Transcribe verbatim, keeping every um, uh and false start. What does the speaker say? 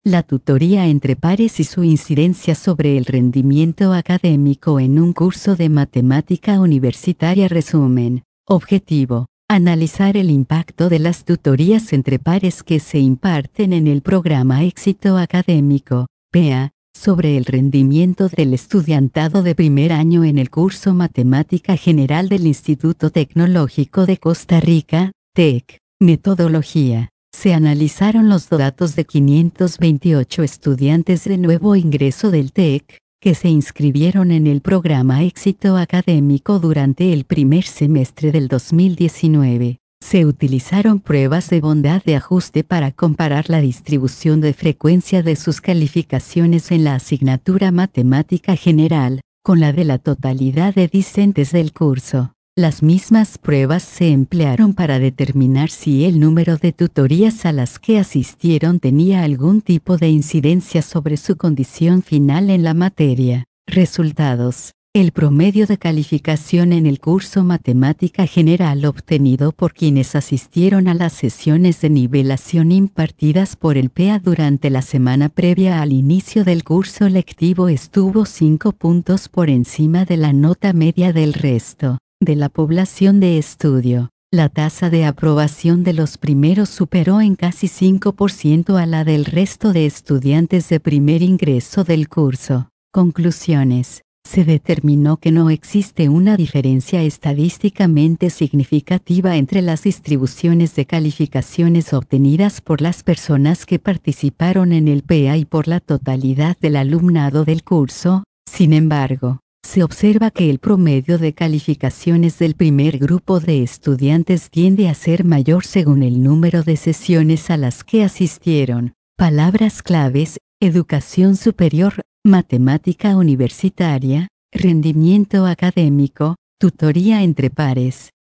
La tutoría entre pares y su incidencia sobre el rendimiento académico en un curso de matemática universitaria. Resumen. Objetivo. Analizar el impacto de las tutorías entre pares que se imparten en el programa Éxito Académico, P A, sobre el rendimiento del estudiantado de primer año en el curso Matemática General del Instituto Tecnológico de Costa Rica, T E C. Metodología. Se analizaron los datos de quinientos veintiocho estudiantes de nuevo ingreso del T E C, que se inscribieron en el programa Éxito Académico durante el primer semestre del dos mil diecinueve. Se utilizaron pruebas de bondad de ajuste para comparar la distribución de frecuencia de sus calificaciones en la asignatura Matemática General, con la de la totalidad de discentes del curso. Las mismas pruebas se emplearon para determinar si el número de tutorías a las que asistieron tenía algún tipo de incidencia sobre su condición final en la materia. Resultados. El promedio de calificación en el curso Matemática General obtenido por quienes asistieron a las sesiones de nivelación impartidas por el P A durante la semana previa al inicio del curso lectivo estuvo cinco puntos por encima de la nota media del resto de la población de estudio. La tasa de aprobación de los primeros superó en casi cinco por ciento a la del resto de estudiantes de primer ingreso del curso. Conclusiones. Se determinó que no existe una diferencia estadísticamente significativa entre las distribuciones de calificaciones obtenidas por las personas que participaron en el P A y por la totalidad del alumnado del curso. Sin embargo, se observa que el promedio de calificaciones del primer grupo de estudiantes tiende a ser mayor según el número de sesiones a las que asistieron. Palabras claves: educación superior, matemática universitaria, rendimiento académico, tutoría entre pares.